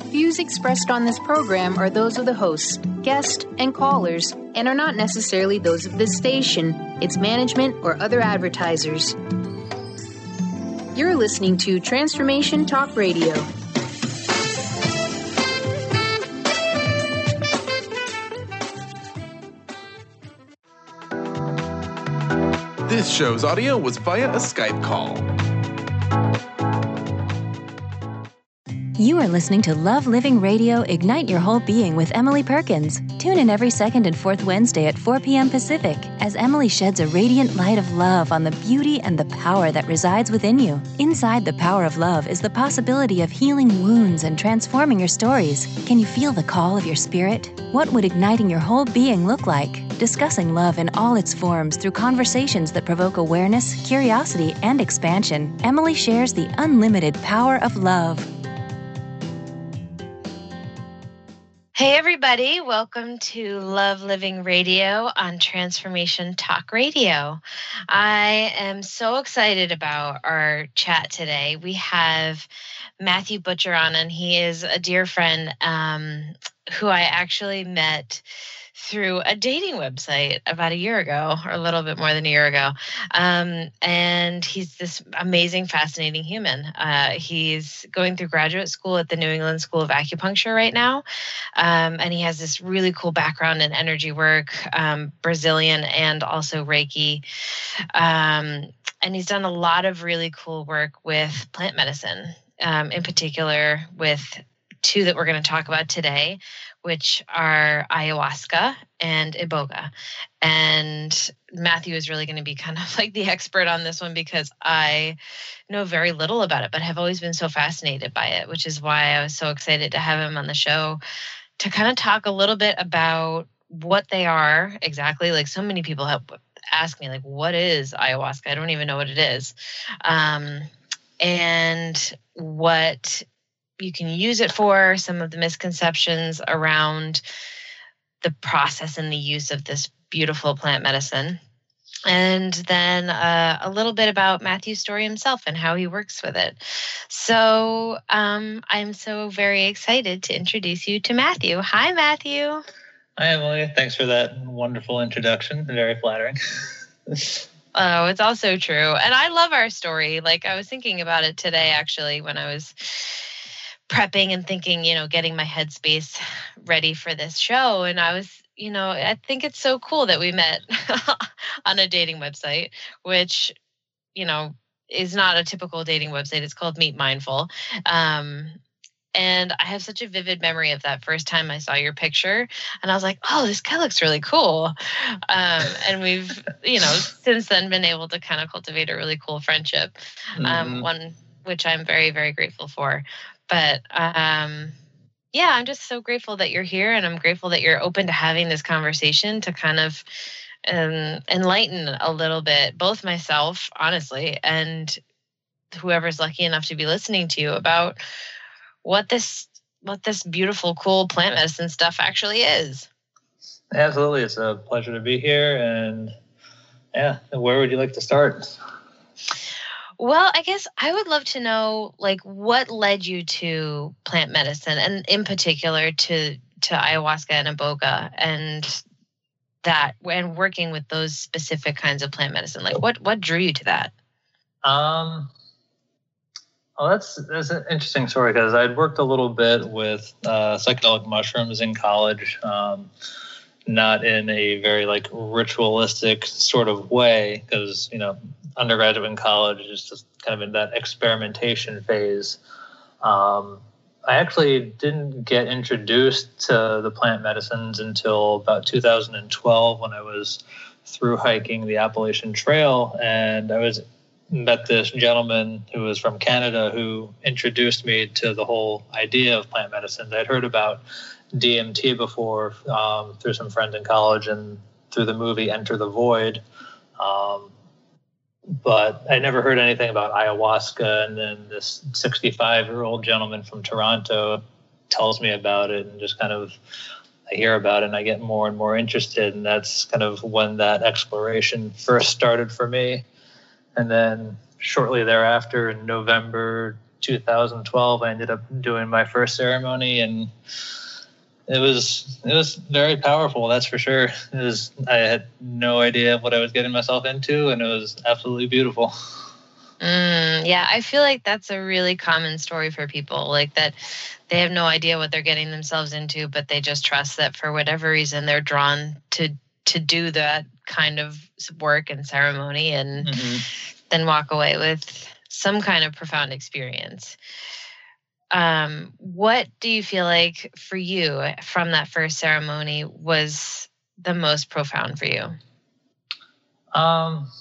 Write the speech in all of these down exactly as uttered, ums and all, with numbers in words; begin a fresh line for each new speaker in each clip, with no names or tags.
Views expressed on this program are those of the hosts, guests, and callers, and are not necessarily those of this station, its management, or other advertisers. You're listening to Transformation Talk Radio.
This show's audio was via a Skype call.
You are listening to Love Living Radio Ignite Your Whole Being with Emily Perkins. Tune in every second and fourth Wednesday at four p.m. Pacific as Emily sheds a radiant light of love on the beauty and the power that resides within you. Inside the power of love is the possibility of healing wounds and transforming your stories. Can you feel the call of your spirit? What would igniting your whole being look like? Discussing love in all its forms through conversations that provoke awareness, curiosity, and expansion, Emily shares the unlimited power of love.
Hey everybody, welcome to Love Living Radio on Transformation Talk Radio. I am so excited about our chat today. We have Matthew Butcher on, and he is a dear friend um, who I actually met through a dating website about a year ago, or a little bit more than a year ago. Um, and he's this amazing, fascinating human. Uh, he's going through graduate school at the New England School of Acupuncture right now. Um, and he has this really cool background in energy work, um, Brazilian and also Reiki. Um, and he's done a lot of really cool work with plant medicine, um, in particular with two that we're going to talk about today, which are ayahuasca and iboga. And Matthew is really going to be kind of like the expert on this one because I know very little about it, but have always been so fascinated by it, which is why I was so excited to have him on the show to kind of talk a little bit about what they are exactly. Like so many people have asked me, like, what is ayahuasca? I don't even know what it is. Um, and what you can use it for, some of the misconceptions around the process and the use of this beautiful plant medicine. And then uh, a little bit about Matthew's story himself and how he works with it. So um, I'm so very excited to introduce you to Matthew. Hi, Matthew.
Hi, Emily. Thanks for that wonderful introduction. Very flattering.
Oh, it's also true. And I love our story. Like I was thinking about it today, actually, when I was prepping and thinking, you know, getting my headspace ready for this show. And I was, you know, I think it's so cool that we met on a dating website, which, you know, is not a typical dating website. It's called Meet Mindful. Um, and I have such a vivid memory of that first time I saw your picture. And I was like, oh, this guy looks really cool. Um, and we've, you know, since then been able to kind of cultivate a really cool friendship, um, mm-hmm. one which I'm very, very grateful for. But um, yeah, I'm just so grateful that you're here, and I'm grateful that you're open to having this conversation to kind of um, enlighten a little bit, both myself, honestly, and whoever's lucky enough to be listening to you about what this what this beautiful, cool plant medicine stuff actually is.
Absolutely, it's a pleasure to be here, and yeah, where would you like to start?
Well, I guess I would love to know, like, what led you to plant medicine, and in particular to to ayahuasca and iboga, and that, and working with those specific kinds of plant medicine. Like, what what drew you to that?
Um, well, that's that's an interesting story because I'd worked a little bit with uh, psychedelic mushrooms in college, um, not in a very like ritualistic sort of way, because you know. Undergraduate and college is just kind of in that experimentation phase. Um, I actually didn't get introduced to the plant medicines until about two thousand twelve when I was through hiking the Appalachian Trail, and I was met this gentleman who was from Canada who introduced me to the whole idea of plant medicines. I'd heard about D M T before um, through some friends in college and through the movie Enter the Void. Um, But I never heard anything about ayahuasca, and then this sixty-five-year-old gentleman from Toronto tells me about it, and just kind of I hear about it, and I get more and more interested, and that's kind of when that exploration first started for me. And then shortly thereafter, in November two thousand twelve, I ended up doing my first ceremony, and it was it was very powerful. That's for sure. It was, I had no idea what I was getting myself into, and it was absolutely beautiful.
Mm, yeah, I feel like that's a really common story for people, like that they have no idea what they're getting themselves into, but they just trust that for whatever reason they're drawn to to do that kind of work and ceremony, and mm-hmm. then walk away with some kind of profound experience. Um, what do you feel like for you from that first ceremony was the most profound for you?
Um,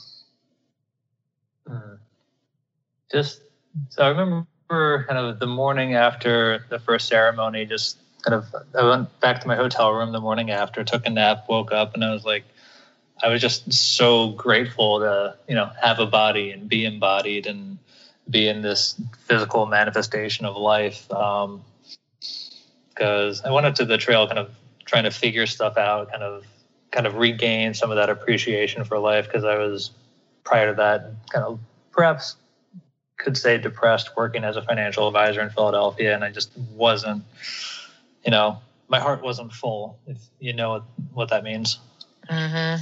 just, so I remember kind of the morning after the first ceremony, just kind of, I went back to my hotel room the morning after, took a nap, woke up, and I was like, I was just so grateful to, you know, have a body and be embodied and be in this physical manifestation of life. Um, because I went up to the trail kind of trying to figure stuff out, kind of, kind of regain some of that appreciation for life. Because I was, prior to that, kind of perhaps could say depressed, working as a financial advisor in Philadelphia. And I just wasn't, you know, my heart wasn't full, if you know what, what that means.
Mm-hmm.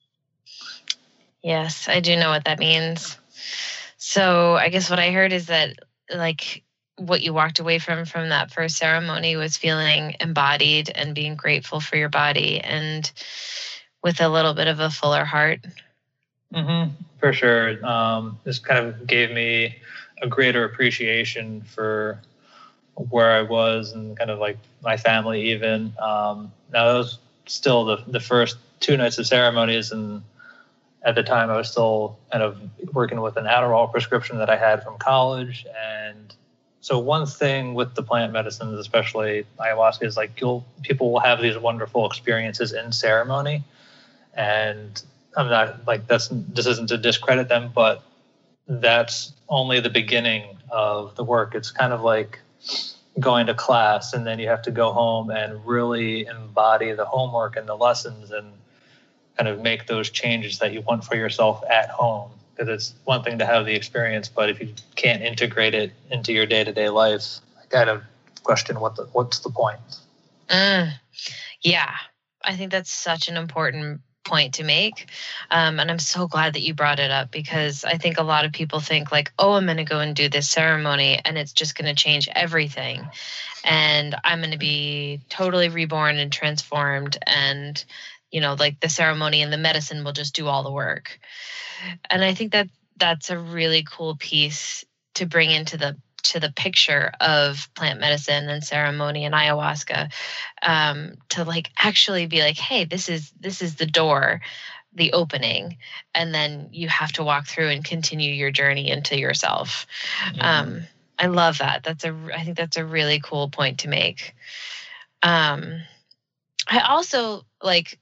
Yes, I do know what that means. So I guess what I heard is that, like, what you walked away from from that first ceremony was feeling embodied and being grateful for your body, and with a little bit of a fuller heart.
Mm-hmm, for sure. Um, this kind of gave me a greater appreciation for where I was and kind of like my family even. Um, now, that was still the, the first two nights of ceremonies, and at the time I was still kind of working with an Adderall prescription that I had from college. And so one thing with the plant medicines, especially ayahuasca, is like you'll people will have these wonderful experiences in ceremony. And I'm not like that's this isn't to discredit them, but that's only the beginning of the work. It's kind of like going to class, and then you have to go home and really embody the homework and the lessons and kind of make those changes that you want for yourself at home. Because it's one thing to have the experience, but if you can't integrate it into your day-to-day life, I kind of question what the, what's the point?
Mm, yeah, I think that's such an important point to make. Um, and I'm so glad that you brought it up, because I think a lot of people think like, oh, I'm going to go and do this ceremony and it's just going to change everything. And I'm going to be totally reborn and transformed. And, you know, like the ceremony and the medicine will just do all the work. And I think that that's a really cool piece to bring into the to the picture of plant medicine and ceremony and ayahuasca, um, to like actually be like, hey, this is this is the door, the opening, and then you have to walk through and continue your journey into yourself. Mm-hmm. Um, I love that. That's a I think that's a really cool point to make. Um, I also like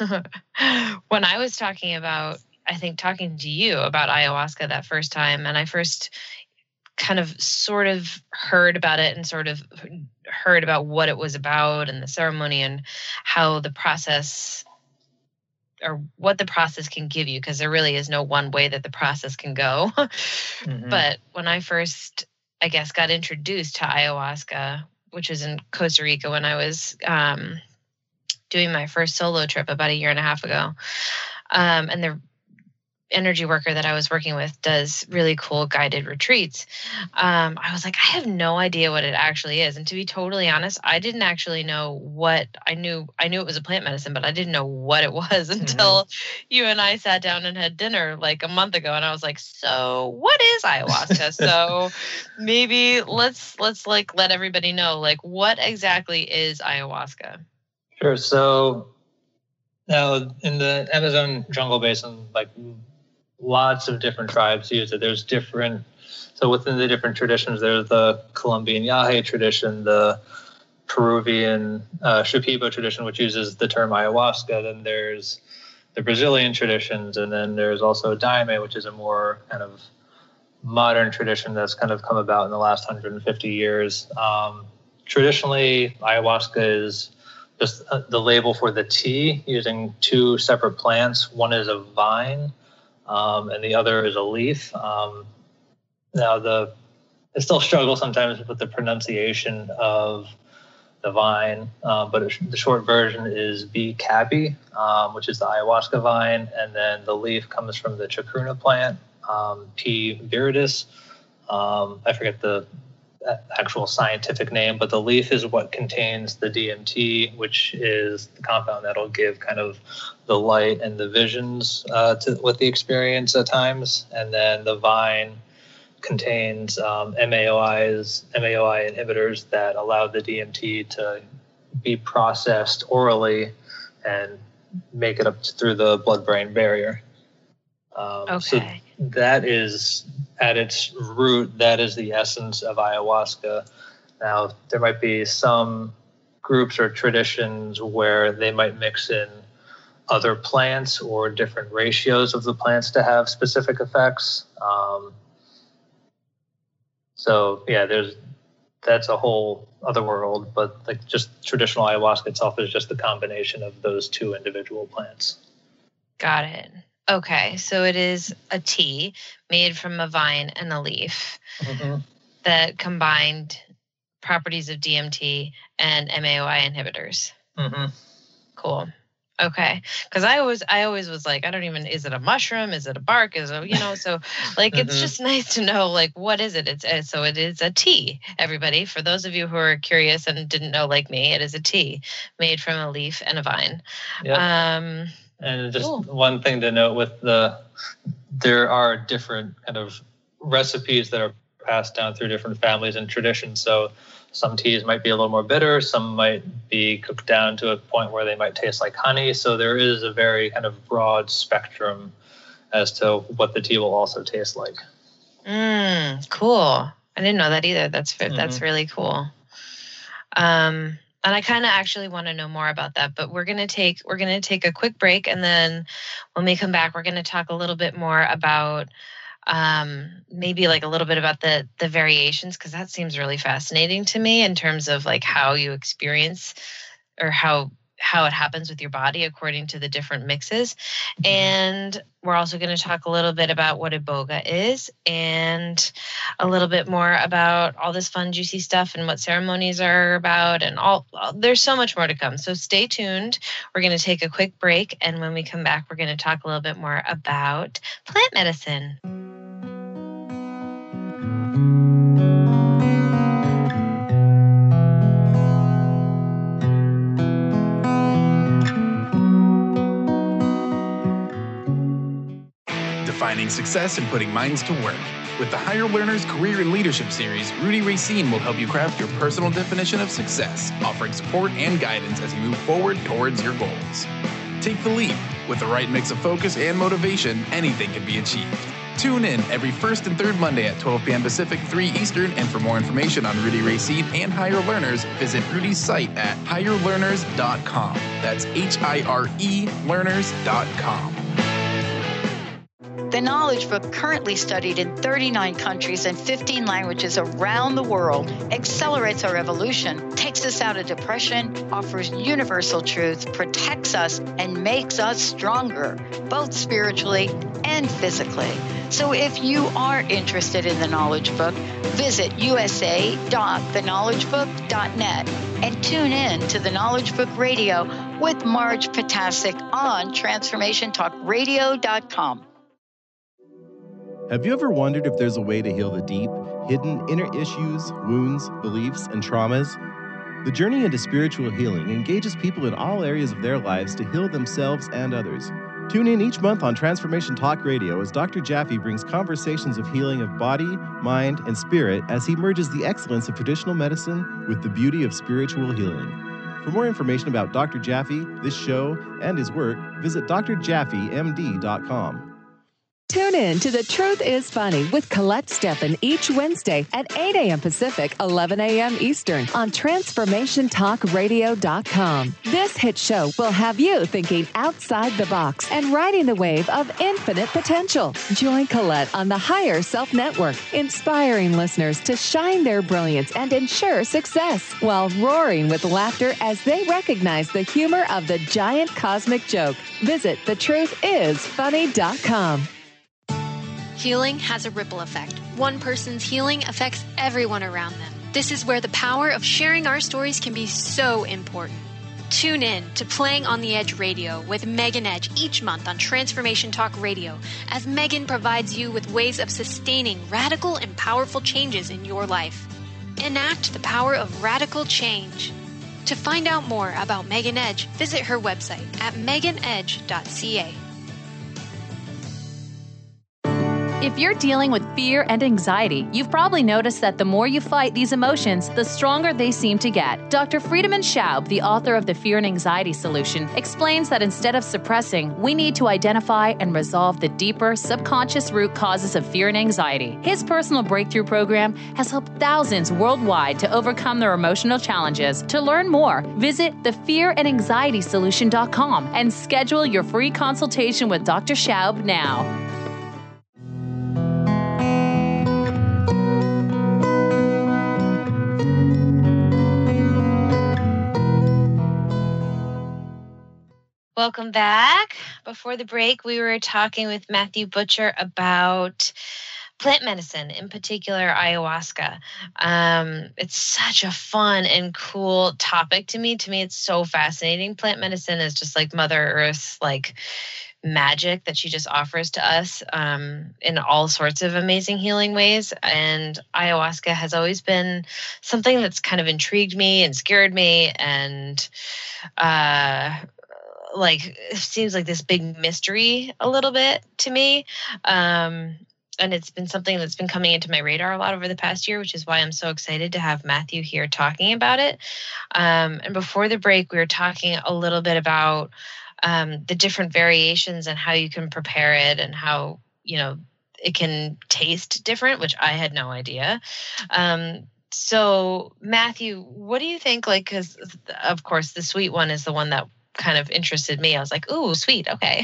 when I was talking about, I think talking to you about ayahuasca that first time, and I first kind of sort of heard about it and sort of heard about what it was about and the ceremony and how the process or what the process can give you, because there really is no one way that the process can go. Mm-hmm. But when I first, I guess, got introduced to ayahuasca, which was in Costa Rica when I was um, doing my first solo trip about a year and a half ago, um, and the energy worker that I was working with does really cool guided retreats. Um, I was like, I have no idea what it actually is. And to be totally honest, I didn't actually know what I knew. I knew it was a plant medicine, but I didn't know what it was until mm-hmm. you and I sat down and had dinner like a month ago. And I was like, so what is ayahuasca? So maybe let's, let's like let everybody know, like, what exactly is ayahuasca?
Sure. So now in the Amazon jungle basin, like, lots of different tribes use it. There's different, so within the different traditions, there's the Colombian Yahe tradition, the Peruvian uh, Shipibo tradition, which uses the term ayahuasca. Then there's the Brazilian traditions, and then there's also Daime, which is a more kind of modern tradition that's kind of come about in the last one hundred fifty years. Um, traditionally, ayahuasca is just the label for the tea using two separate plants. One is a vine, Um, and the other is a leaf. Um, now, the I still struggle sometimes with the pronunciation of the vine, uh, but it, the short version is B. capi, um, which is the ayahuasca vine, and then the leaf comes from the chacruna plant, um, P. viridis. Um, I forget the actual scientific name, but the leaf is what contains the D M T, which is the compound that'll give kind of the light and the visions uh, to with the experience at times, and then the vine contains um, M A O Is, M A O I inhibitors that allow the D M T to be processed orally and make it up through the blood-brain barrier. Um,
okay.
So that is, at its root, that is the essence of ayahuasca. Now, there might be some groups or traditions where they might mix in other plants or different ratios of the plants to have specific effects. Um, So yeah, there's that's a whole other world, but like just traditional ayahuasca itself is just the combination of those two individual plants.
Got it. Okay, so it is a tea made from a vine and a leaf
Mm-hmm.
that combined properties of D M T and M A O I inhibitors.
Mm-hmm.
Cool. Okay, because I always, I always was like, I don't even. Is it a mushroom? Is it a bark? Is it, you know? So, like, it's
Mhm.
just nice to know, like, what is it? It's uh, so it is a tea. Everybody, for those of you who are curious and didn't know, like me, it is a tea made from a leaf and a vine.
Yep.
Um,
And just
cool.
one thing to note with the, there are different kind of recipes that are passed down through different families and traditions. So some teas might be a little more bitter, some might be cooked down to a point where they might taste like honey. So there is a very kind of broad spectrum as to what the tea will also taste like.
Mm, cool. I didn't know that either. That's
Mhm.
that's really cool. Um, and I kind of actually want to know more about that, but we're gonna take we're gonna take a quick break, and then when we come back, we're gonna talk a little bit more about um, maybe like a little bit about the the variations, because that seems really fascinating to me in terms of like how you experience or how how it happens with your body according to the different mixes. And we're also going to talk a little bit about what iboga is and a little bit more about all this fun, juicy stuff and what ceremonies are about and all. There's so much more to come. So stay tuned. We're going to take a quick break. And when we come back, we're going to talk a little bit more about plant medicine.
Defining success and putting minds to work. With the Higher Learners Career and Leadership Series, Rudy Racine will help you craft your personal definition of success, offering support and guidance as you move forward towards your goals. Take the leap. With the right mix of focus and motivation, anything can be achieved. Tune in every first and third Monday at twelve p.m. Pacific, three Eastern, and for more information on Rudy Racine and Higher Learners, visit Rudy's site at higher learners dot com. That's H I R E learners dot com.
The Knowledge Book, currently studied in thirty-nine countries and fifteen languages around the world, accelerates our evolution, takes us out of depression, offers universal truth, protects us, and makes us stronger, both spiritually and physically. So if you are interested in the Knowledge Book, visit u s a dot the knowledge book dot net and tune in to the Knowledge Book Radio with Marge Potasic on transformation talk radio dot com.
Have you ever wondered if there's a way to heal the deep, hidden inner issues, wounds, beliefs, and traumas? The journey into spiritual healing engages people in all areas of their lives to heal themselves and others. Tune in each month on Transformation Talk Radio as Doctor Jaffe brings conversations of healing of body, mind, and spirit as he merges the excellence of traditional medicine with the beauty of spiritual healing. For more information about Doctor Jaffe, this show, and his work, visit d r jaffe m d dot com.
Tune in to The Truth is Funny with Colette Steffen each Wednesday at eight a.m. Pacific, eleven a.m. Eastern on transformation talk radio dot com. This hit show will have you thinking outside the box and riding the wave of infinite potential. Join Colette on the Higher Self Network, inspiring listeners to shine their brilliance and ensure success while roaring with laughter as they recognize the humor of the giant cosmic joke. Visit the truth is funny dot com.
Healing has a ripple effect. One person's healing affects everyone around them. This is where the power of sharing our stories can be so important. Tune in to Playing on the Edge Radio with Megan Edge each month on Transformation Talk Radio, as Megan provides you with ways of sustaining radical and powerful changes in your life. Enact the power of radical change. To find out more about Megan Edge, visit her website at megan edge dot c a.
If you're dealing with fear and anxiety, you've probably noticed that the more you fight these emotions, the stronger they seem to get. Doctor Friedemann Schaub, the author of The Fear and Anxiety Solution, explains that instead of suppressing, we need to identify and resolve the deeper, subconscious root causes of fear and anxiety. His personal breakthrough program has helped thousands worldwide to overcome their emotional challenges. To learn more, visit the fear and anxiety solution dot com and schedule your free consultation with Doctor Schaub now.
Welcome back. Before the break, we were talking with Matthew Butcher about plant medicine, in particular ayahuasca. Um, it's such a fun and cool topic to me. To me, it's so fascinating. Plant medicine is just like Mother Earth's like magic that she just offers to us um, in all sorts of amazing healing ways. And ayahuasca has always been something that's kind of intrigued me and scared me, and uh, like it seems like this big mystery a little bit to me. Um, and it's been something that's been coming into my radar a lot over the past year, which is why I'm so excited to have Matthew here talking about it. Um, and before the break, we were talking a little bit about um, the different variations and how you can prepare it and how, you know, it can taste different, which I had no idea. Um, so Matthew, what do you think? Like, cause of course the sweet one is the one that kind of interested me. I was like, ooh, sweet. Okay.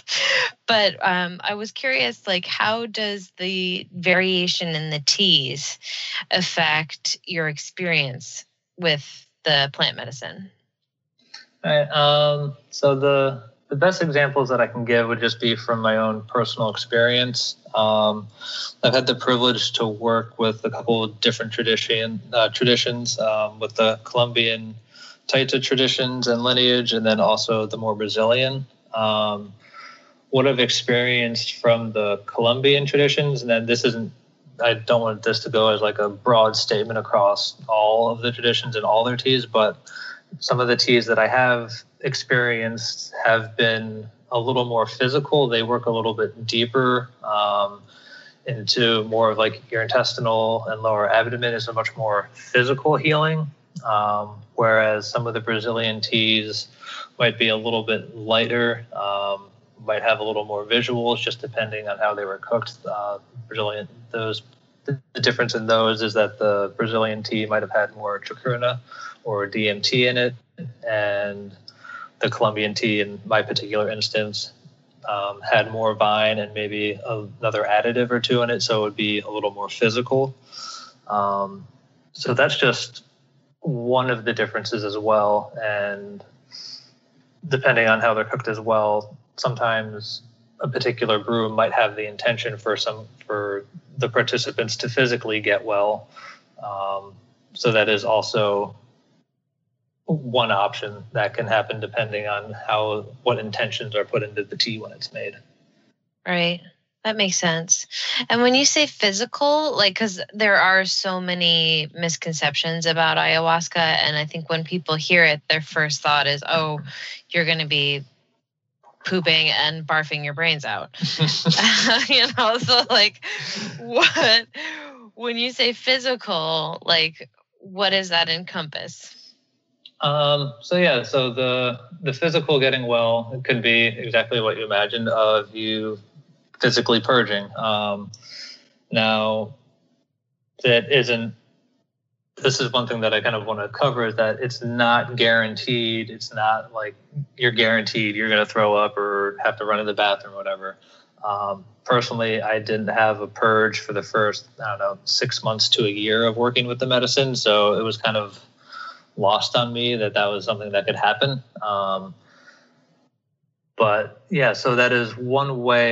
But um, I was curious, like, how does the variation in the teas affect your experience with the plant medicine?
All right. Um, so the, the best examples that I can give would just be from my own personal experience. Um, I've had the privilege to work with a couple of different tradition, uh, traditions um, with the Colombian Taita traditions and lineage, and then also the more Brazilian. Um, what I've experienced from the Colombian traditions, and then this isn't, I don't want this to go as like a broad statement across all of the traditions and all their teas, but some of the teas that I have experienced have been a little more physical. They work a little bit deeper um, into more of like your intestinal and lower abdomen. Is a much more physical healing. Um, whereas some of the Brazilian teas might be a little bit lighter, um, might have a little more visuals, just depending on how they were cooked. Uh, Brazilian, those the, the difference in those is that the Brazilian tea might have had more chacruna or D M T in it, and the Colombian tea, in my particular instance, um, had more vine and maybe another additive or two in it, so it would be a little more physical. Um, so that's just one of the differences as well. And depending on how they're cooked as well, sometimes a particular brew might have the intention for some for the participants to physically get well. Um, so that is also one option that can happen depending on how what intentions are put into the tea when it's made.
Right. That makes sense. And when you say physical, like, because there are so many misconceptions about ayahuasca, and I think when people hear it, their first thought is, oh, you're going to be pooping and barfing your brains out. You know, so like, what, when you say physical, like, what does that encompass?
Um, so yeah, so the the physical getting well, it could be exactly what you imagined of you physically purging. Um, now, that isn't, this is one thing that I kind of want to cover, is that it's not guaranteed. It's not like you're guaranteed you're going to throw up or have to run to the bathroom or whatever. Um, personally, I didn't have a purge for the first, I don't know, six months to a year of working with the medicine. So it was kind of lost on me that that was something that could happen. Um, but yeah, so that is one way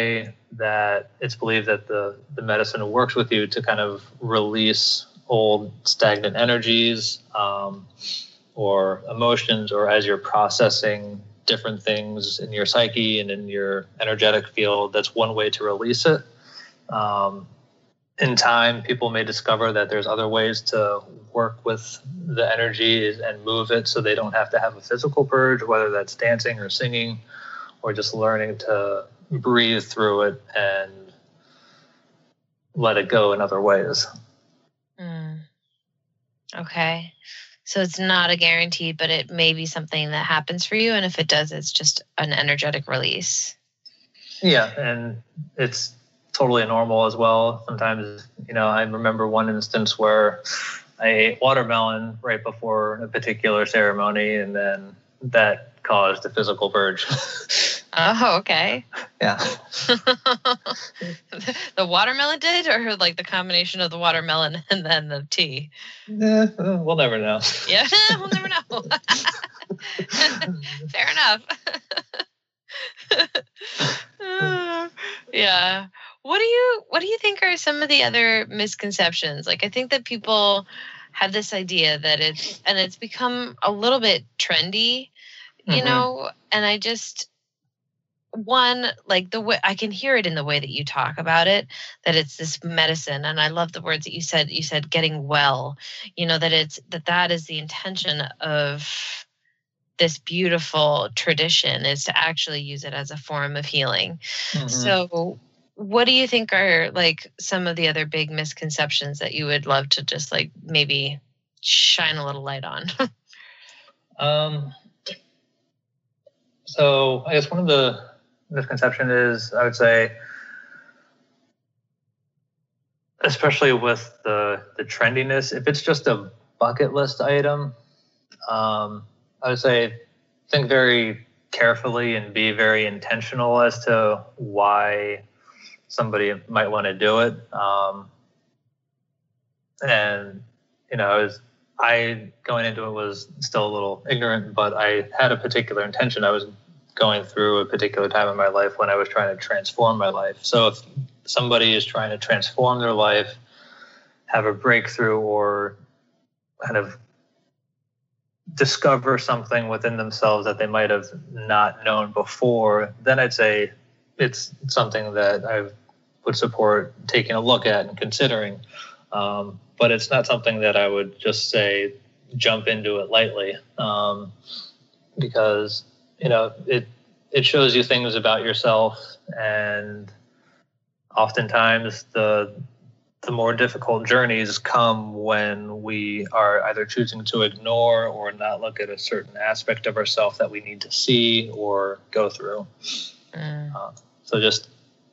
that it's believed that the, the medicine works with you to kind of release old stagnant energies um, or emotions, or as you're processing different things in your psyche and in your energetic field, that's one way to release it. Um, in time, people may discover that there's other ways to work with the energy and move it so they don't have to have a physical purge, whether that's dancing or singing or just learning to breathe through it and let it go in other ways.
Mm. Okay. So it's not a guarantee, but it may be something that happens for you. And if it does, it's just an energetic release.
Yeah. And it's totally normal as well. Sometimes, you know, I remember one instance where I ate watermelon right before a particular ceremony, and then that caused a physical purge.
Oh, okay.
Yeah.
The watermelon did, or like the combination of the watermelon and then the tea?
Yeah, we'll never know.
Yeah, we'll never know. Fair enough. uh, yeah. What do you what do you think are some of the other misconceptions? Like, I think that people have this idea that it's and it's become a little bit trendy, you mm-hmm. know, and I just one, like the way I can hear it in the way that you talk about it, that it's this medicine. And I love the words that you said, you said getting well, you know, that it's, that that is the intention of this beautiful tradition, is to actually use it as a form of healing. Mm-hmm. So what do you think are like some of the other big misconceptions that you would love to just like maybe shine a little light on?
um, so I guess one of the misconception is, I would say, especially with the the trendiness, if it's just a bucket list item, um, I would say think very carefully and be very intentional as to why somebody might want to do it. Um, and, you know, I was, I going into it was still a little ignorant, but I had a particular intention. I was going through a particular time in my life when I was trying to transform my life. So if somebody is trying to transform their life, have a breakthrough, or kind of discover something within themselves that they might have not known before, then I'd say it's something that I would support taking a look at and considering. Um, but it's not something that I would just say jump into it lightly, um, because you know, it it shows you things about yourself, and oftentimes the the more difficult journeys come when we are either choosing to ignore or not look at a certain aspect of ourselves that we need to see or go through. Mm. Uh, so just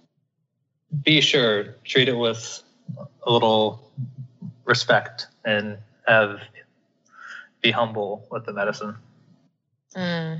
be sure, treat it with a little respect, and have be humble with the medicine.
Mm.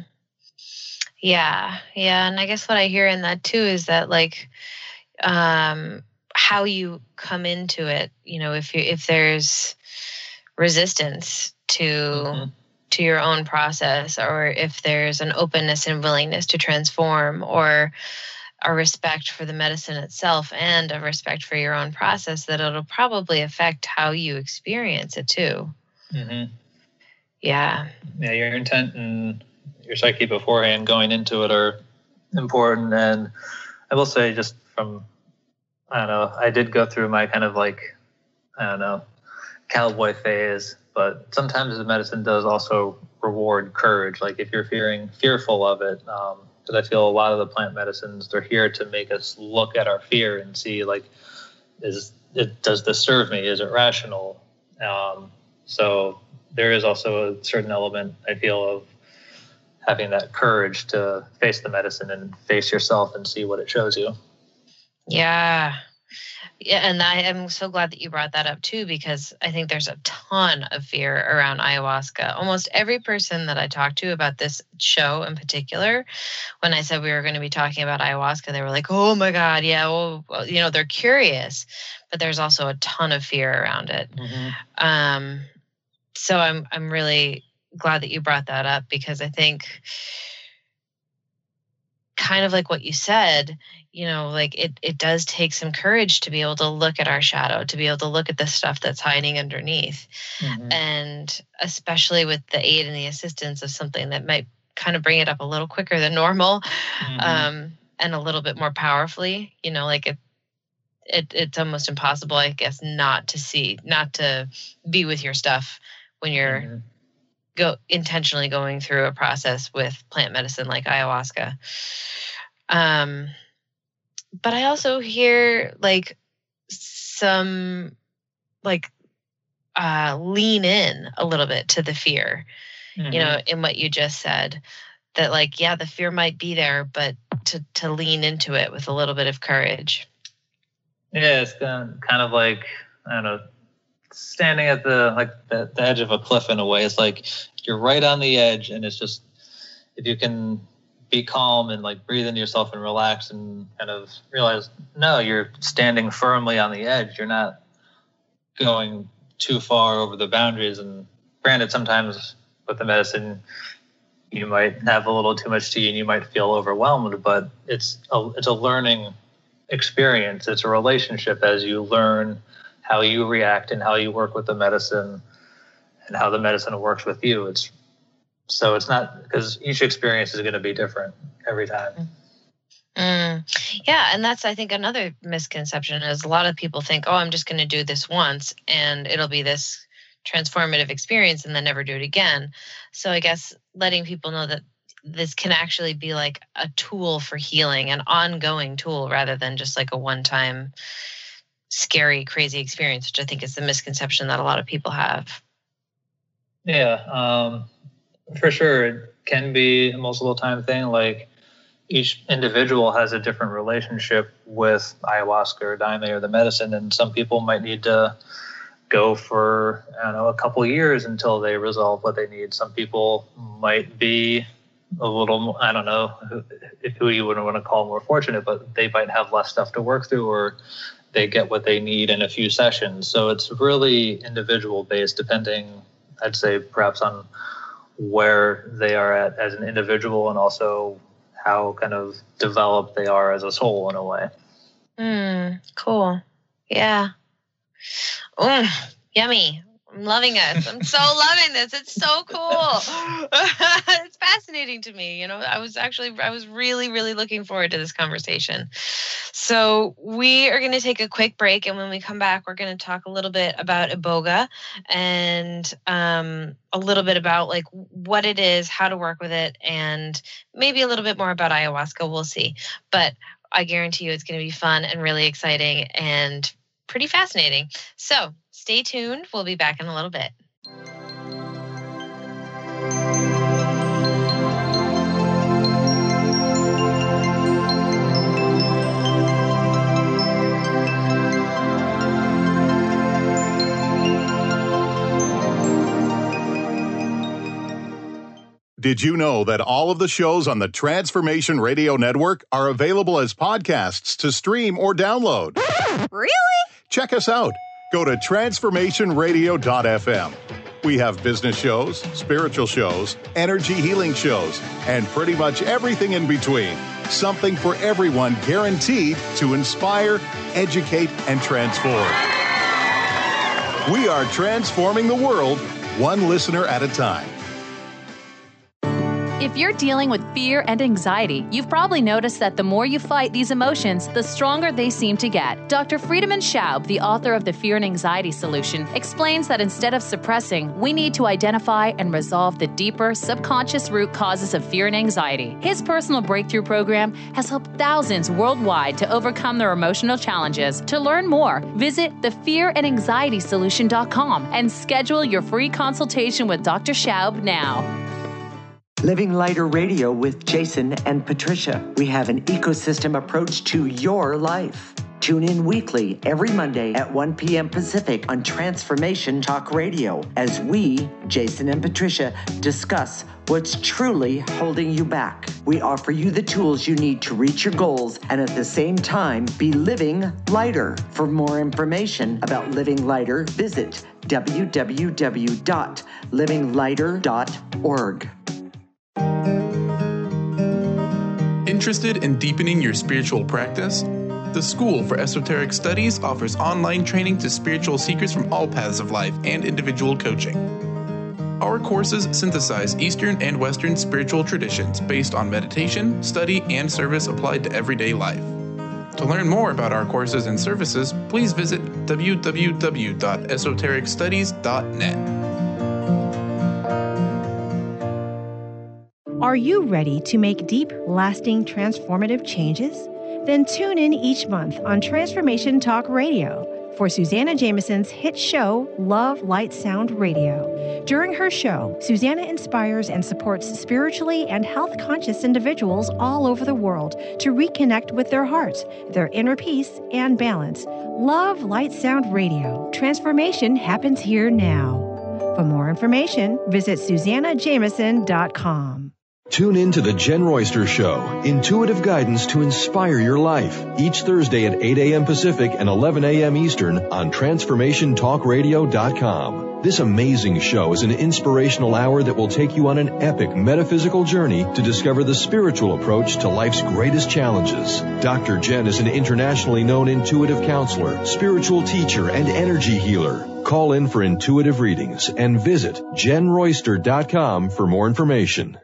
Yeah, yeah. And I guess what I hear in that too is that like um, how you come into it, you know, if you if there's resistance to mm-hmm. to your own process, or if there's an openness and willingness to transform, or a respect for the medicine itself and a respect for your own process, that it'll probably affect how you experience it too. Mm-hmm. Yeah.
Yeah, your intent and your psyche beforehand going into it are important. And I will say, just from, I don't know, I did go through my kind of like, I don't know, cowboy phase, but sometimes the medicine does also reward courage. Like if you're fearing fearful of it, um, because I feel a lot of the plant medicines, they're here to make us look at our fear and see, like, is it, does this serve me? Is it rational? Um, so there is also a certain element, I feel, of having that courage to face the medicine and face yourself and see what it shows you.
Yeah. Yeah, and I am so glad that you brought that up too, because I think there's a ton of fear around ayahuasca. Almost every person that I talked to about this show in particular, when I said we were going to be talking about ayahuasca, they were like, oh my God, yeah, well, well you know, they're curious, but there's also a ton of fear around it. Mm-hmm. Um, so I'm I'm really glad that you brought that up, because I think kind of like what you said, you know, like it, it does take some courage to be able to look at our shadow, to be able to look at the stuff that's hiding underneath. Mm-hmm. And especially with the aid and the assistance of something that might kind of bring it up a little quicker than normal, mm-hmm. um, and a little bit more powerfully, you know, like it, it, it's almost impossible, I guess, not to see, not to be with your stuff when you're mm-hmm. go intentionally going through a process with plant medicine like ayahuasca. Um, but I also hear like some like uh, lean in a little bit to the fear, mm-hmm. you know, in what you just said, that like, yeah, the fear might be there, but to, to lean into it with a little bit of courage.
Yeah, it's kind of like, I don't know, standing at the like the, the edge of a cliff in a way. It's like you're right on the edge, and it's just, if you can be calm and like breathe into yourself and relax and kind of realize, no, you're standing firmly on the edge. You're not going too far over the boundaries. And granted, sometimes with the medicine, you might have a little too much tea and you might feel overwhelmed, but it's a, it's a learning experience. It's a relationship as you learn how you react and how you work with the medicine and how the medicine works with you. It's so it's not, because each experience is going to be different every time.
Mm. Yeah. And that's, I think, another misconception is a lot of people think, oh, I'm just going to do this once and it'll be this transformative experience and then never do it again. So I guess letting people know that this can actually be like a tool for healing, an ongoing tool rather than just like a one-time scary, crazy experience, which I think is the misconception that a lot of people have.
Yeah, um, for sure. It can be a multiple time thing. Like each individual has a different relationship with ayahuasca or daime or the medicine. And some people might need to go for, I don't know, a couple years until they resolve what they need. Some people might be a little, I don't know if who you would want to call more fortunate, but they might have less stuff to work through, or they get what they need in a few sessions. So it's really individual based, depending, I'd say, perhaps on where they are at as an individual and also how kind of developed they are as a soul in a way.
Mm, cool. Yeah. Mm, yummy. I'm loving it. I'm so loving this. It's so cool. It's fascinating to me. You know, I was actually, I was really, really looking forward to this conversation. So we are going to take a quick break. And when we come back, we're going to talk a little bit about Iboga and um, a little bit about like what it is, how to work with it, and maybe a little bit more about ayahuasca. We'll see. But I guarantee you it's going to be fun and really exciting and pretty fascinating. So stay tuned. We'll be back in a little bit.
Did you know that all of the shows on the Transformation Radio Network are available as podcasts to stream or download?
Really?
Check us out. Go to transformation radio dot f m. We have business shows, spiritual shows, energy healing shows, and pretty much everything in between. Something for everyone, guaranteed to inspire, educate, and transform. We are transforming the world, one listener at a time.
If you're dealing with fear and anxiety, you've probably noticed that the more you fight these emotions, the stronger they seem to get. Doctor Friedemann Schaub, the author of The Fear and Anxiety Solution, explains that instead of suppressing, we need to identify and resolve the deeper, subconscious root causes of fear and anxiety. His personal breakthrough program has helped thousands worldwide to overcome their emotional challenges. To learn more, visit the fear and anxiety solution dot com and schedule your free consultation with Doctor Schaub now.
Living Lighter Radio with Jason and Patricia. We have an ecosystem approach to your life. Tune in weekly every Monday at one p.m. Pacific on Transformation Talk Radio as we, Jason and Patricia, discuss what's truly holding you back. We offer you the tools you need to reach your goals and at the same time be living lighter. For more information about Living Lighter, visit w w w dot living lighter dot org.
Interested in deepening your spiritual practice? The School for Esoteric Studies offers online training to spiritual seekers from all paths of life and individual coaching. Our courses synthesize Eastern and Western spiritual traditions based on meditation, study, and service applied to everyday life. To learn more about our courses and services, please visit w w w dot esoteric studies dot net.
Are you ready to make deep, lasting, transformative changes? Then tune in each month on Transformation Talk Radio for Susanna Jameson's hit show, Love, Light, Sound Radio. During her show, Susanna inspires and supports spiritually and health-conscious individuals all over the world to reconnect with their hearts, their inner peace, and balance. Love, Light, Sound Radio. Transformation happens here now. For more information, visit susanna jameson dot com.
Tune in to the Jen Royster Show, intuitive guidance to inspire your life, each Thursday at eight a.m. Pacific and eleven a.m. Eastern on transformation talk radio dot com. This amazing show is an inspirational hour that will take you on an epic metaphysical journey to discover the spiritual approach to life's greatest challenges. Doctor Jen is an internationally known intuitive counselor, spiritual teacher, and energy healer. Call in for intuitive readings and visit jen royster dot com for more information.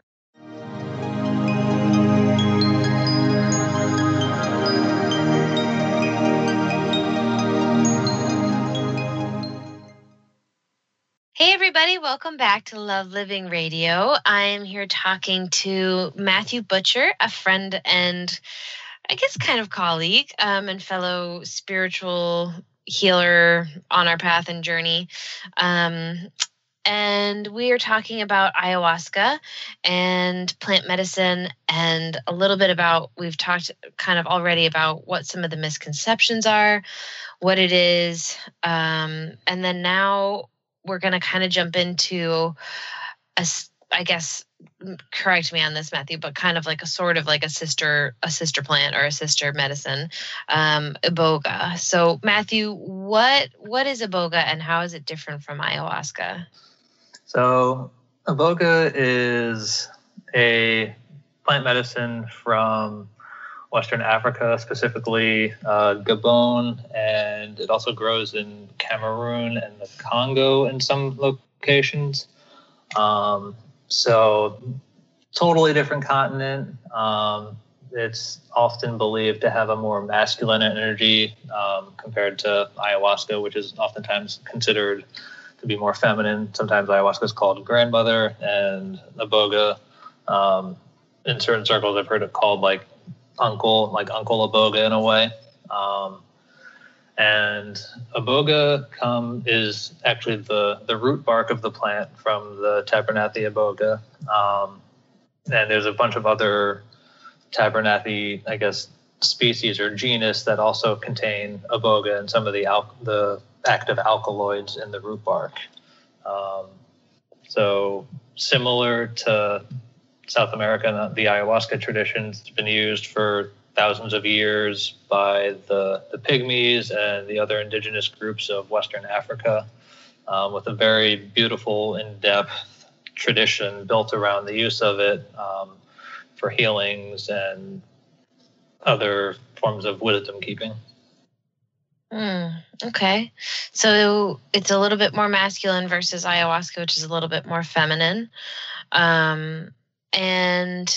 Hey everybody, welcome back to Love Living Radio. I am here talking to Matthew Butcher, a friend and I guess kind of colleague um, and fellow spiritual healer on our path and journey. Um, and we are talking about ayahuasca and plant medicine and a little bit about, we've talked kind of already about what some of the misconceptions are, what it is, um, and then now we're going to kind of jump into, a, I guess, correct me on this, Matthew, but kind of like a sort of like a sister, a sister plant or a sister medicine, um, iboga. So, Matthew, what what is iboga and how is it different from ayahuasca?
So, iboga is a plant medicine from Western Africa, specifically uh, Gabon, and it also grows in Cameroon and the Congo in some locations. Um, so totally different continent. Um, it's often believed to have a more masculine energy um, compared to ayahuasca, which is oftentimes considered to be more feminine. Sometimes ayahuasca is called grandmother, and iboga, um, in certain circles, I've heard it called like uncle, like Uncle Iboga in a way. Um, and iboga come is actually the, the root bark of the plant from the Tabernathi iboga. Um, and there's a bunch of other Tabernathi, I guess, species or genus that also contain iboga and some of the al- the active alkaloids in the root bark. Um, so similar to South America, the ayahuasca tradition has been used for thousands of years by the, the Pygmies and the other indigenous groups of Western Africa, um, with a very beautiful, in-depth tradition built around the use of it um, for healings and other forms of wisdom keeping.
Mm, okay. So it's a little bit more masculine versus ayahuasca, which is a little bit more feminine. Um, And,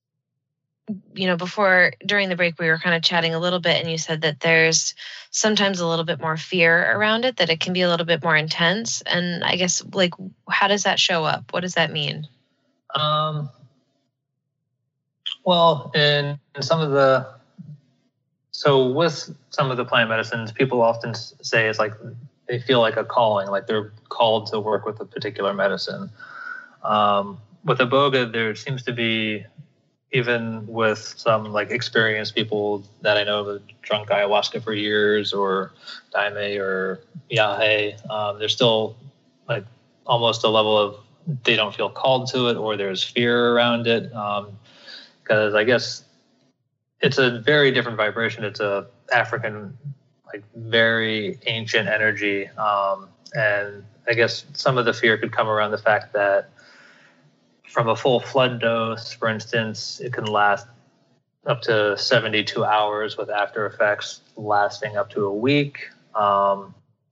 you know, before, during the break, we were kind of chatting a little bit and you said that there's sometimes a little bit more fear around it, that it can be a little bit more intense. And I guess, like, how does that show up? What does that mean?
Um, well, in, in some of the, so with some of the plant medicines, people often say it's like they feel like a calling, like they're called to work with a particular medicine. Um, With iboga, there seems to be, even with some like experienced people that I know have drunk ayahuasca for years, or daime or yahe, um, there's still like almost a level of they don't feel called to it, or there's fear around it, because um, I guess it's a very different vibration. It's a African, like very ancient energy, um, and I guess some of the fear could come around the fact that from a full flood dose, for instance, it can last up to seventy-two hours with after effects lasting up to a week. Um,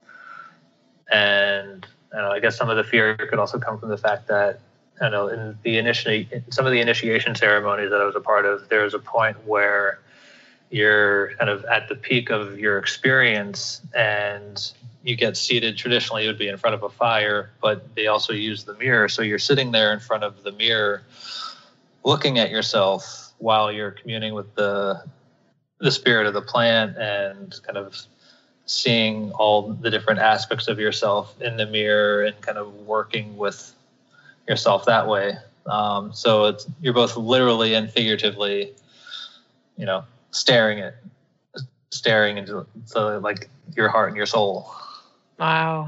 and you know, I guess some of the fear could also come from the fact that, I know in the initially some of the initiation ceremonies that I was a part of, there was a point where you're kind of at the peak of your experience and you get seated. Traditionally, it would be in front of a fire, but they also use the mirror. So you're sitting there in front of the mirror, looking at yourself while you're communing with the the spirit of the plant and kind of seeing all the different aspects of yourself in the mirror and kind of working with yourself that way. Um, so it's, you're both literally and figuratively, you know, staring at, staring into so like your heart and your soul.
Wow.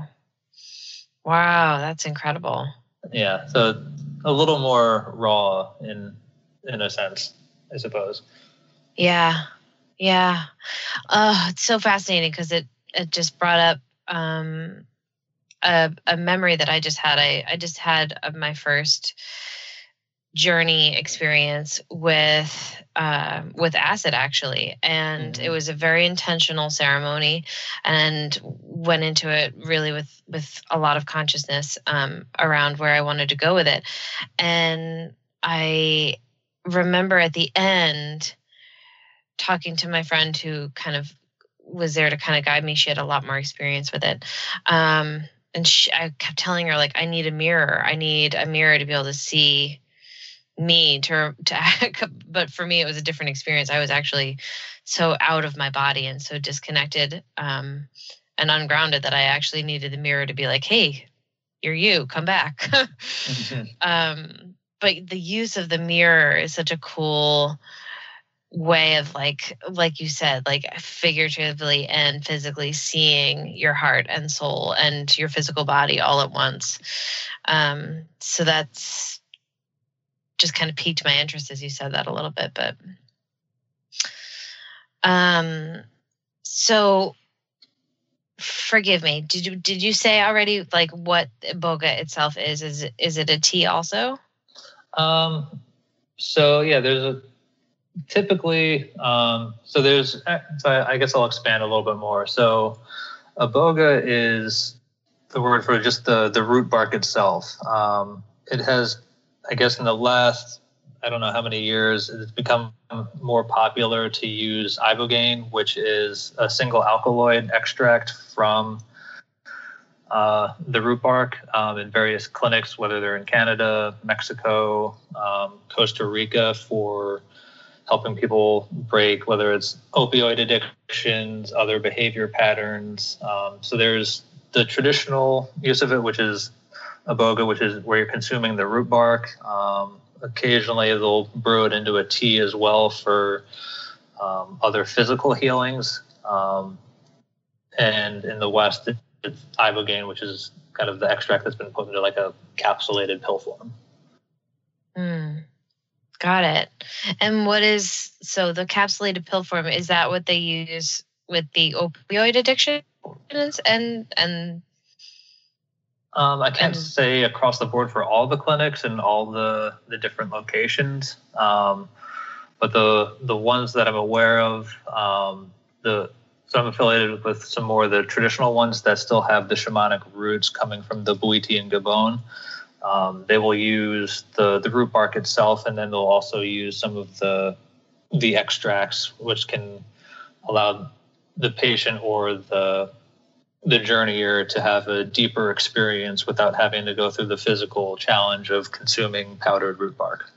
Wow, that's incredible.
Yeah, so a little more raw in in a sense, I suppose.
Yeah, yeah. Uh, it's so fascinating because it it just brought up um, a a memory that I just had. I I just had of my first journey experience with uh, with acid, actually, and mm-hmm. it was a very intentional ceremony, and went into it really with with a lot of consciousness um, around where I wanted to go with it. And I remember at the end talking to my friend who kind of was there to kind of guide me. She had a lot more experience with it. Um, and she, I kept telling her, like, I need a mirror. I need a mirror to be able to see me to, to, but for me, it was a different experience. I was actually so out of my body and so disconnected um, and ungrounded that I actually needed the mirror to be like, hey, you're you, come back. mm-hmm. um, but the use of the mirror is such a cool way of, like, like you said, like figuratively and physically seeing your heart and soul and your physical body all at once. Um, so that's just kind of piqued my interest as you said that a little bit, but, um, so forgive me. Did you, did you say already, like, what iboga itself is? Is it, is it a tea also?
Um, so yeah, there's a, typically, um, so there's, so I, I guess I'll expand a little bit more. So iboga is the word for just the, the root bark itself. Um, it has, I guess in the last, I don't know how many years, it's become more popular to use ibogaine, which is a single alkaloid extract from uh, the root bark um, in various clinics, whether they're in Canada, Mexico, um, Costa Rica, for helping people break, whether it's opioid addictions, other behavior patterns. Um, so there's the traditional use of it, which is iboga, which is where you're consuming the root bark. Um, occasionally they'll brew it into a tea as well for um, other physical healings. Um, and in the West, it, it's ibogaine, which is kind of the extract that's been put into like a capsulated pill form.
Mm, got it. And what is, so the capsulated pill form, is that what they use with the opioid addiction and, and,
Um, I can't say across the board for all the clinics and all the, the different locations, um, but the the ones that I'm aware of, um, the so I'm affiliated with some more of the traditional ones that still have the shamanic roots coming from the Bwiti and Gabon. Um, they will use the, the root bark itself, and then they'll also use some of the the extracts, which can allow the patient or the the journeyer to have a deeper experience without having to go through the physical challenge of consuming powdered root bark.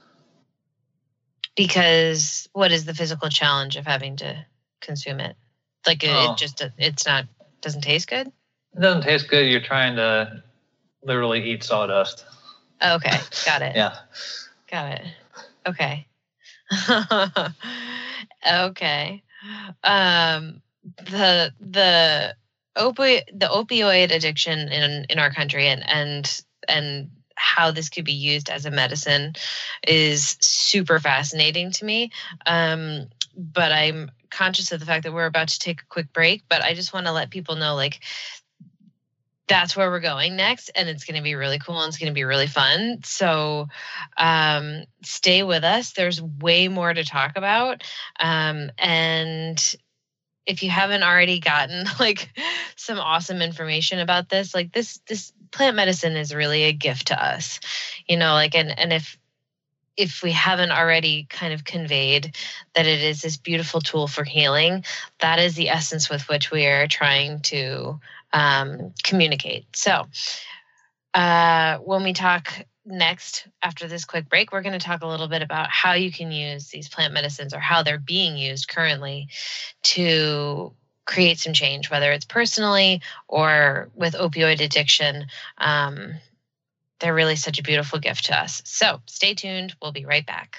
Because what is the physical challenge of having to consume it? Like it, oh. it just, it's not, doesn't taste good?
It doesn't taste good. You're trying to literally eat sawdust.
Okay. Got it.
Yeah.
Got it. Okay. okay. Um, the, the, Opi- the opioid addiction in in our country and and and how this could be used as a medicine is super fascinating to me. Um, but I'm conscious of the fact that we're about to take a quick break. But I just want to let people know, like, that's where we're going next, and it's going to be really cool and it's going to be really fun. So um, stay with us. There's way more to talk about. Um, and if you haven't already gotten like some awesome information about this, like this, this plant medicine is really a gift to us, you know, like, and, and if, if we haven't already kind of conveyed that it is this beautiful tool for healing, that is the essence with which we are trying to um, communicate. So uh, when we talk next, after this quick break, we're going to talk a little bit about how you can use these plant medicines, or how they're being used currently to create some change, whether it's personally or with opioid addiction. Um, they're really such a beautiful gift to us. So stay tuned. We'll be right back.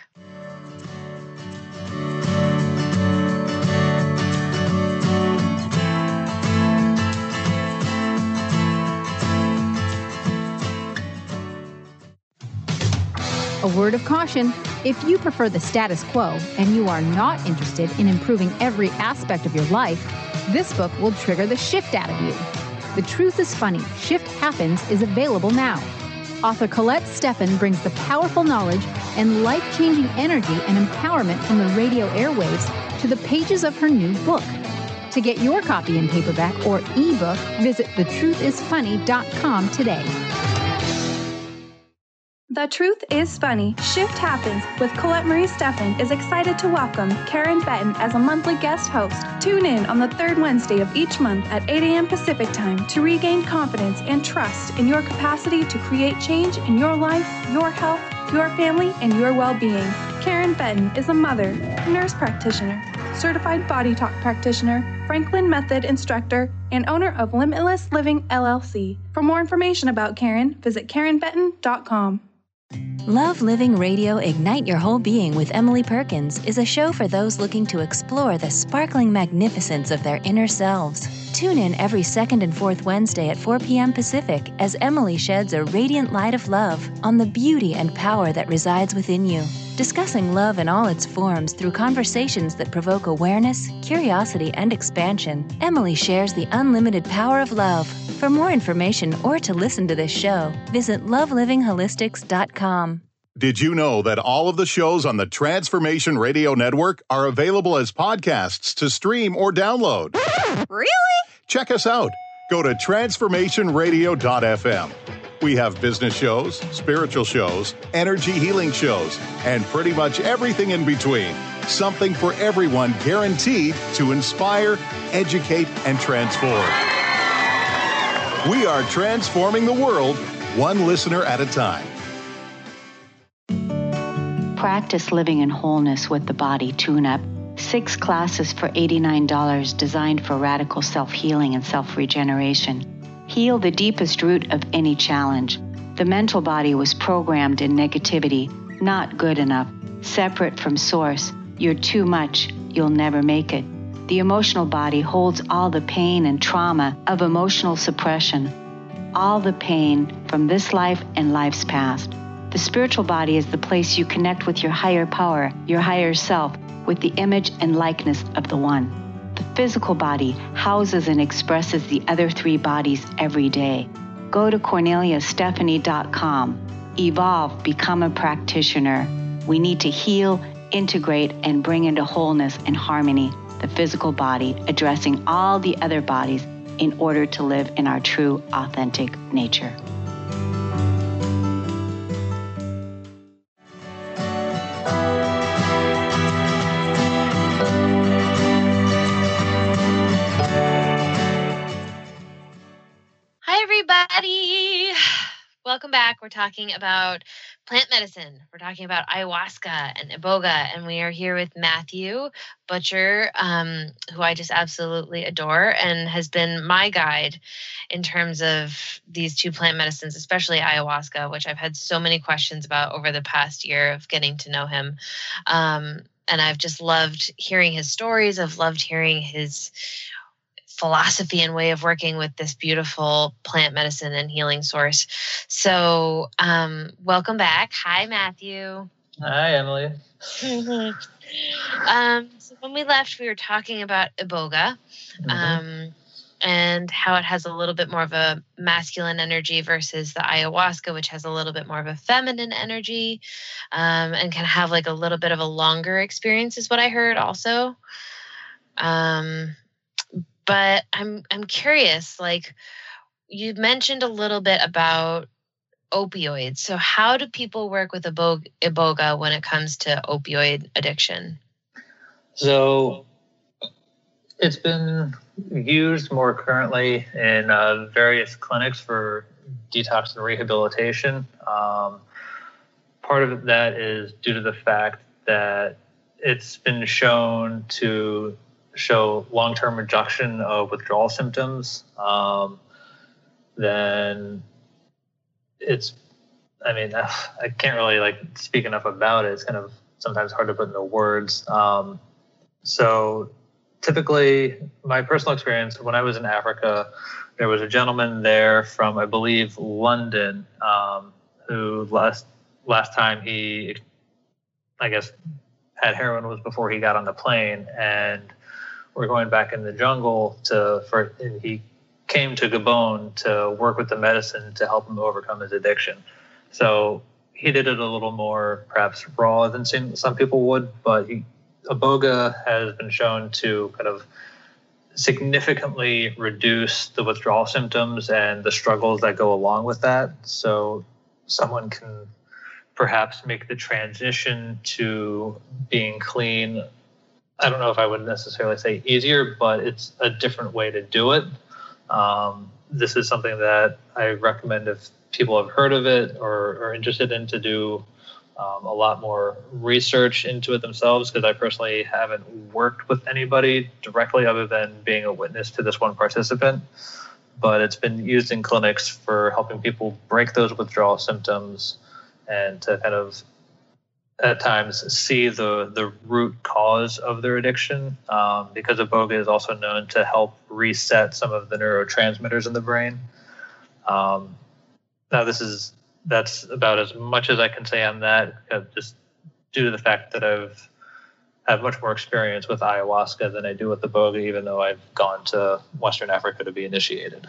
A word of caution: if you prefer the status quo and you are not interested in improving every aspect of your life, this book will trigger the shift out of you. The Truth is Funny, Shift Happens is available now. Author Colette Steffen brings the powerful knowledge and life-changing energy and empowerment from the radio airwaves to the pages of her new book. To get your copy in paperback or ebook, visit the truth is funny dot com today.
The Truth is Funny, Shift Happens with Colette Marie Steffen is excited to welcome Karen Benton as a monthly guest host. Tune in on the third Wednesday of each month at eight a.m. Pacific Time to regain confidence and trust in your capacity to create change in your life, your health, your family, and your well-being. Karen Benton is a mother, nurse practitioner, certified body talk practitioner, Franklin Method instructor, and owner of Limitless Living L L C. For more information about Karen, visit karen benton dot com.
Love Living Radio Ignite Your Whole Being with Emily Perkins is a show for those looking to explore the sparkling magnificence of their inner selves. Tune in every second and fourth Wednesday at four p.m. Pacific as Emily sheds a radiant light of love on the beauty and power that resides within you. Discussing love in all its forms through conversations that provoke awareness, curiosity, and expansion, Emily shares the unlimited power of love. For more information or to listen to this show, visit love living holistics dot com.
Did you know that all of the shows on the Transformation Radio Network are available as podcasts to stream or download?
Really?
Check us out. Go to transformation radio dot f m. We have business shows, spiritual shows, energy healing shows, and pretty much everything in between. Something for everyone, guaranteed to inspire, educate, and transform. We are transforming the world, one listener at a time.
Practice living in wholeness with the Body Tune-Up. Six classes for eighty-nine dollars designed for radical self-healing and self-regeneration. Heal the deepest root of any challenge. The mental body was programmed in negativity, not good enough, separate from source. You're too much, you'll never make it. The emotional body holds all the pain and trauma of emotional suppression, all the pain from this life and lives past. The spiritual body is the place you connect with your higher power, your higher self, with the image and likeness of the One. The physical body houses and expresses the other three bodies every day. Go to cornelia stephanie dot com. Evolve, become a practitioner. We need to heal, integrate, and bring into wholeness and harmony the physical body, addressing all the other bodies in order to live in our true, authentic nature.
Hi, everybody. Welcome back. We're talking about plant medicine. We're talking about ayahuasca and iboga, and we are here with Matthew Butcher, um, who I just absolutely adore and has been my guide in terms of these two plant medicines, especially ayahuasca, which I've had so many questions about over the past year of getting to know him. Um, and I've just loved hearing his stories. I've loved hearing his philosophy and way of working with this beautiful plant medicine and healing source. So um, welcome back. Hi, Matthew.
Hi, Emily.
um, so when we left, we were talking about iboga.
Mm-hmm.
Um, and how it has a little bit more of a masculine energy versus the ayahuasca, which has a little bit more of a feminine energy, um, and can have like a little bit of a longer experience is what I heard also. Um, but I'm, I'm curious, like you mentioned a little bit about opioids. So how do people work with Iboga when it comes to opioid addiction?
So it's been used more currently in uh, various clinics for detox and rehabilitation. Um, part of that is due to the fact that it's been shown to show long-term reduction of withdrawal symptoms. Um, then it's, I mean, I can't really like speak enough about it. It's kind of sometimes hard to put into words. Um, so typically, my personal experience, when I was in Africa, there was a gentleman there from, I believe, London, um, who last last time he, I guess, had heroin was before he got on the plane, and we're going back in the jungle to for and he came to Gabon to work with the medicine to help him overcome his addiction. So he did it a little more perhaps raw than some people would, but he, Iboga has been shown to kind of significantly reduce the withdrawal symptoms and the struggles that go along with that. So someone can perhaps make the transition to being clean. I don't know if I would necessarily say easier, but it's a different way to do it. Um, this is something that I recommend if people have heard of it or are interested in to do um, a lot more research into it themselves, because I personally haven't worked with anybody directly other than being a witness to this one participant. But it's been used in clinics for helping people break those withdrawal symptoms and to kind of at times see the, the root cause of their addiction, um, because Iboga is also known to help reset some of the neurotransmitters in the brain. Um, now, this is that's about as much as I can say on that, uh, just due to the fact that I've have much more experience with ayahuasca than I do with Iboga, even though I've gone to Western Africa to be initiated.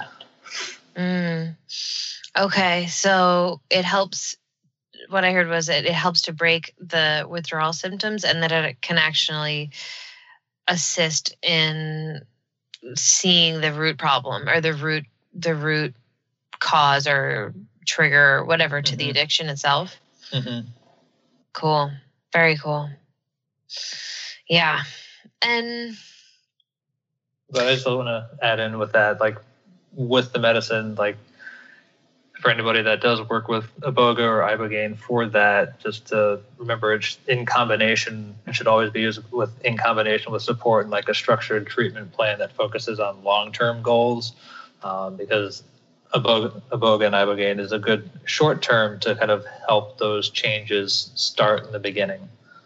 Mm. Okay, so it helps. What I heard was it, it helps to break the withdrawal symptoms, and that it can actually assist in seeing the root problem or the root the root cause or trigger or whatever to mm-hmm. the addiction itself.
Mm-hmm.
Cool. Very cool. Yeah. And
but I just want to add in with that, like with the medicine, like for anybody that does work with Iboga or Ibogaine for that, just to remember it's in combination. It should always be used with in combination with support and like a structured treatment plan that focuses on long-term goals, um, because Iboga, Iboga and Ibogaine is a good short-term to kind of help those changes start in the beginning.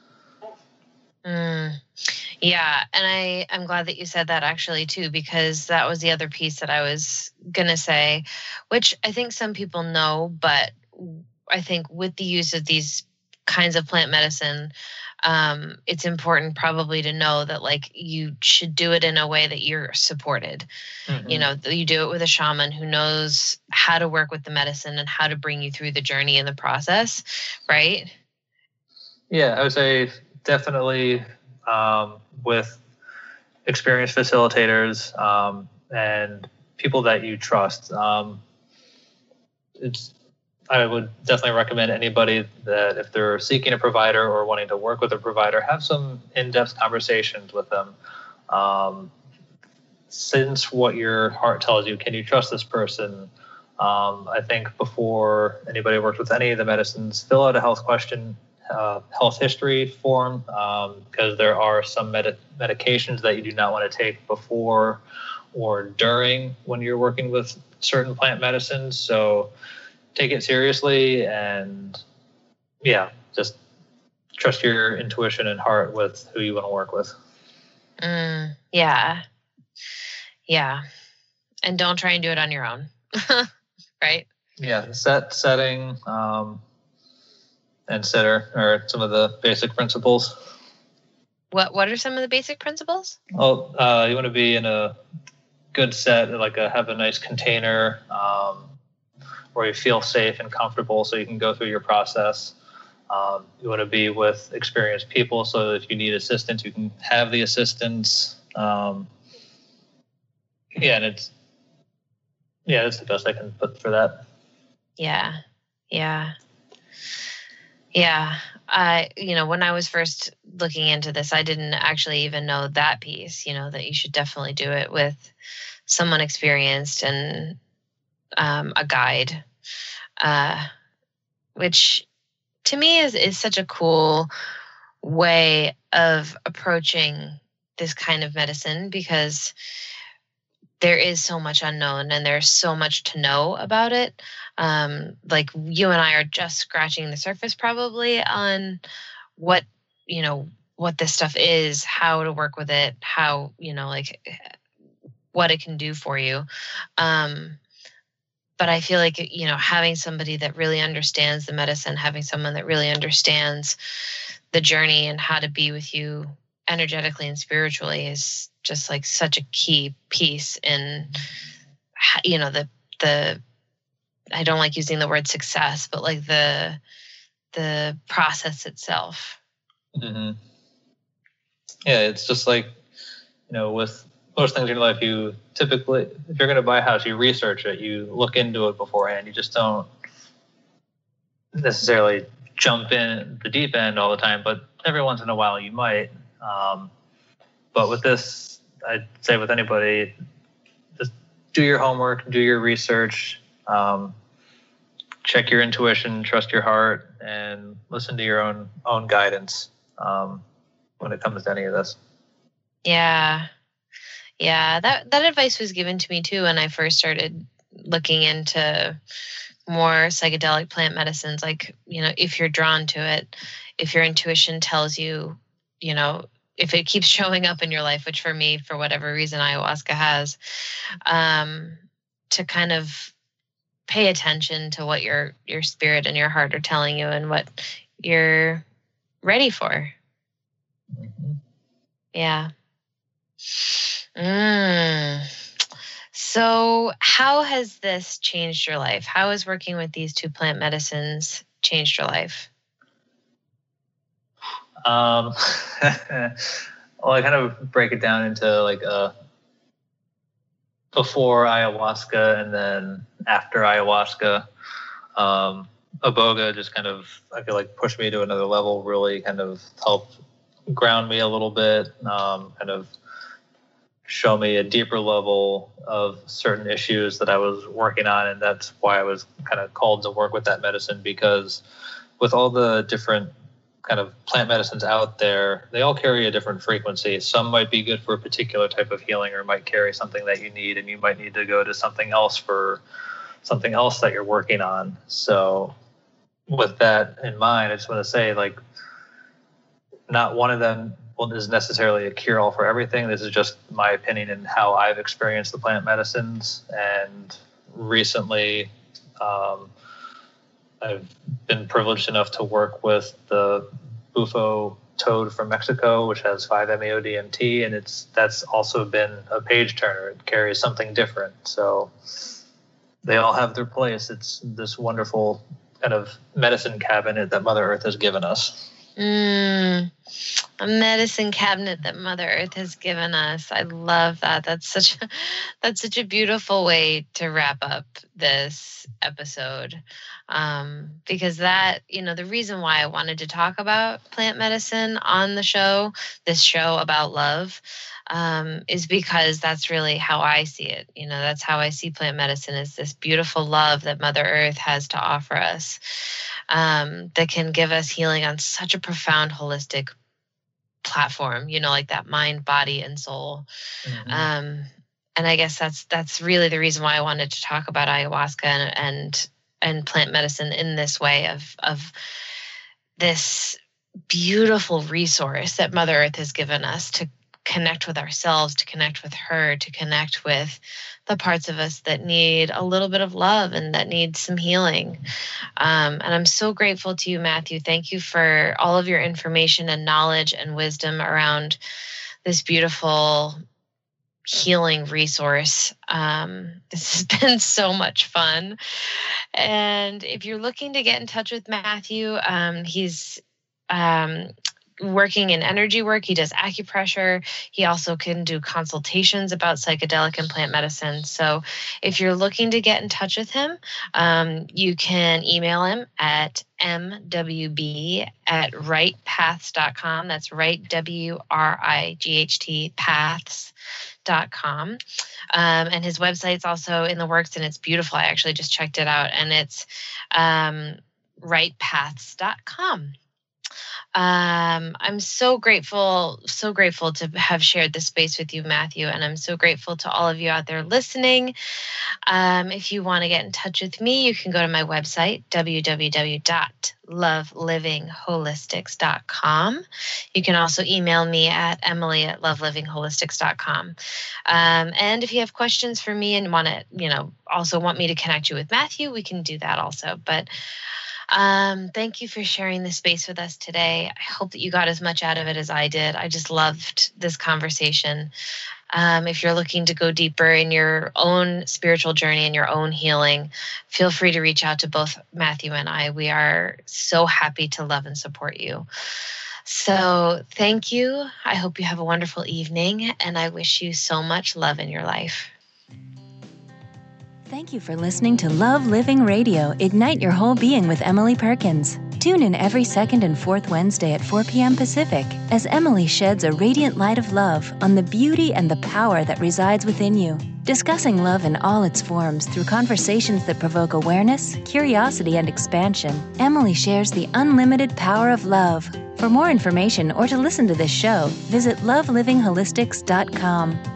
Mm. Yeah, and I, I'm glad that you said that actually too, because that was the other piece that I was going to say, which I think some people know, but I think with the use of these kinds of plant medicine, um, it's important probably to know that like you should do it in a way that you're supported. Mm-hmm. You know, you do it with a shaman who knows how to work with the medicine and how to bring you through the journey and the process, right?
Yeah, I would say definitely um, with experienced facilitators um, and people that you trust. Um, it's I would definitely recommend anybody that if they're seeking a provider or wanting to work with a provider, have some in-depth conversations with them. Um, since what your heart tells you, can you trust this person? Um, I think before anybody works with any of the medicines, fill out a health question, uh, health history form, um, because there are some med- medications that you do not want to take before or during when you're working with certain plant medicines. So take it seriously and, yeah, just trust your intuition and heart with who you want to work with.
Mm, yeah. Yeah. And don't try and do it on your own. Right?
Yeah. Set, setting, um, and sitter are some of the basic principles.
What What are some of the basic principles?
Well, uh, you want to be in a good set, like a, have a nice container um, where you feel safe and comfortable so you can go through your process. Um, you want to be with experienced people, so if you need assistance, you can have the assistance. Um, yeah, and it's, yeah, that's the best I can put for that.
Yeah. Yeah. Yeah. I, you know, when I was first looking into this, I didn't actually even know that piece, you know, that you should definitely do it with someone experienced and um, a guide, uh, which to me is, is such a cool way of approaching this kind of medicine, because there is so much unknown and there's so much to know about it. Um, like you and I are just scratching the surface probably on what, you know, what this stuff is, how to work with it, how, you know, like what it can do for you. Um, but I feel like, you know, having somebody that really understands the medicine, having someone that really understands the journey and how to be with you energetically and spiritually is just like such a key piece in, you know, the, the, I don't like using the word success, but like the, the process itself.
Mm-hmm. Yeah. It's just like, you know, with most things in your life, you typically, if you're going to buy a house, you research it, you look into it beforehand. You just don't necessarily jump in the deep end all the time, but every once in a while you might. Um, but with this, I'd say with anybody, just do your homework, do your research, um, check your intuition, trust your heart, and listen to your own own guidance um, when it comes to any of this.
Yeah. Yeah, that, that advice was given to me too when I first started looking into more psychedelic plant medicines. Like, you know, if you're drawn to it, if your intuition tells you, you know, if it keeps showing up in your life, which for me, for whatever reason, ayahuasca has, um, to kind of pay attention to what your, your spirit and your heart are telling you and what you're ready for.
Mm-hmm.
Yeah. Mm. So how has this changed your life? How has working with these two plant medicines changed your life?
Um, well, I kind of break it down into like a before ayahuasca and then after ayahuasca. Um, Iboga just kind of, I feel like, pushed me to another level, really kind of helped ground me a little bit, um, kind of show me a deeper level of certain issues that I was working on. And that's why I was kind of called to work with that medicine, because with all the different kind of plant medicines out there, they all carry a different frequency. Some might be good for a particular type of healing, or might carry something that you need, and you might need to go to something else for something else that you're working on. So with that in mind, I just want to say, like, not one of them is necessarily a cure-all for everything. This is just my opinion and how I've experienced the plant medicines. And recently, um, I've been privileged enough to work with the bufo toad from Mexico, which has five M E O D M T, and it's that's also been a page turner. It carries something different. So they all have their place. It's this wonderful kind of medicine cabinet that Mother Earth has given us.
Mm, a medicine cabinet that Mother Earth has given us. I love that. That's such a, that's such a beautiful way to wrap up this episode. Um, because that, you know, the reason why I wanted to talk about plant medicine on the show, this show about love, um, is because that's really how I see it. You know, that's how I see plant medicine, is this beautiful love that Mother Earth has to offer us, um, that can give us healing on such a profound, holistic platform, you know, like that mind, body, and soul. Mm-hmm. Um, and I guess that's, that's really the reason why I wanted to talk about ayahuasca and, and, and plant medicine in this way of, of this beautiful resource that Mother Earth has given us to connect with ourselves, to connect with her, to connect with the parts of us that need a little bit of love and that need some healing. Um, and I'm so grateful to you, Matthew. Thank you for all of your information and knowledge and wisdom around this beautiful healing resource. Um, this has been so much fun. And if you're looking to get in touch with Matthew, um, he's um, working in energy work. He does acupressure. He also can do consultations about psychedelic and plant medicine. So if you're looking to get in touch with him, um, you can email him at m w b at right paths dot com. That's right, W R I G H T, paths dot com. Um, and his website's also in the works, and it's beautiful. I actually just checked it out, and it's um, right paths dot com. Um, I'm so grateful, so grateful to have shared this space with you, Matthew, and I'm so grateful to all of you out there listening. Um, if you want to get in touch with me, you can go to my website, w w w dot love living holistics dot com. You can also email me at emily at love living holistics dot com. Um, and if you have questions for me and want to, you know, also want me to connect you with Matthew, we can do that also. But Um, thank you for sharing this space with us today. I hope that you got as much out of it as I did. I just loved this conversation. Um, if you're looking to go deeper in your own spiritual journey and your own healing, feel free to reach out to both Matthew and I. We are so happy to love and support you. So thank you. I hope you have a wonderful evening, and I wish you so much love in your life.
Thank you for listening to Love Living Radio, Ignite Your Whole Being with Emily Perkins. Tune in every second and fourth Wednesday at four p.m. Pacific as Emily sheds a radiant light of love on the beauty and the power that resides within you. Discussing love in all its forms through conversations that provoke awareness, curiosity, and expansion, Emily shares the unlimited power of love. For more information or to listen to this show, visit love living holistics dot com.